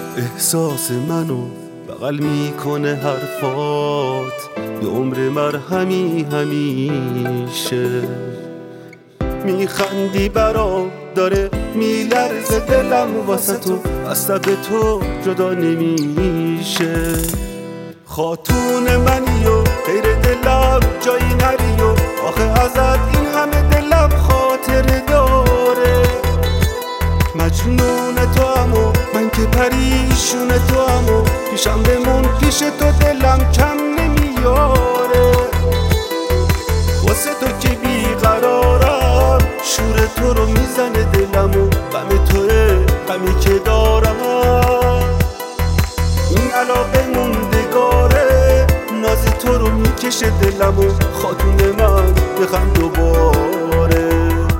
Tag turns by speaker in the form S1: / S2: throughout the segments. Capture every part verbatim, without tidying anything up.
S1: احساس منو بغل میکنه حرفات، به عمر مرهمی همیشه. میخندی برا داره میلرزه دلم واسه تو، از لب تو جدا نمیشه. خاتون منی و غیر دلم جایی نری و آخه ازت این همه دلم خاطر داره. مجنون تو هم و من که پریشون تو هم و پیشم بمون پیش تو دلم کم نمیاره. واسه تو که بیقرارم شور تو رو میزنه دلم و غم توه غمی که دارم. این علاقه موندگاره ناز تو رو میکشه دلم و خاتون من بخند دوباره.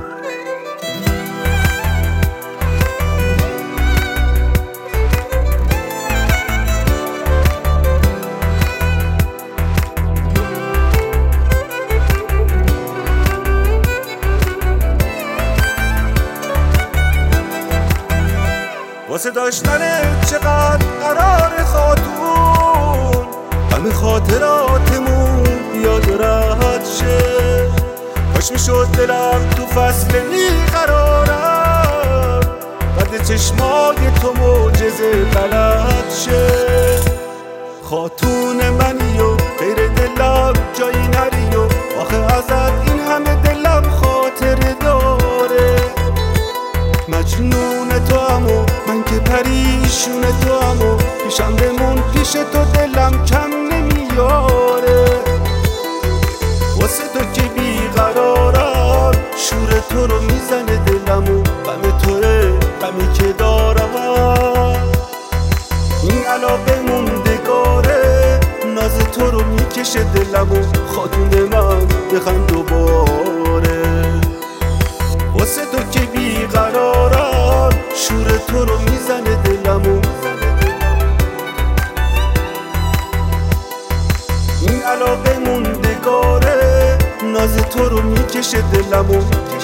S1: واسه داشتن چقدر قرار خاتون، همه خاطراتمون یاد راحت شه. کاش میشد دلم تو فصل بیقرارم بعد چشمای تو معجزه غلط شه. خاتون منی و غیر دلم جایی نری و آخه ازت این همه دلم خاطر داره. مجنون تو هم و من که پریشون تو هم و پیشم بمون پیش تو دلم کم نمیاره. واسه تو که بیقرارم شور تو رو میزنه دلم و غم توه غمی که دارم. این علاقه موندگاره ناز تو رو میکشه دلم و خاتون من بخند دوباره. واسه تو که بیقرارم شور تو رو میزنه دلم و این علاقه موندگاره ناز تو رو میکشه دلم و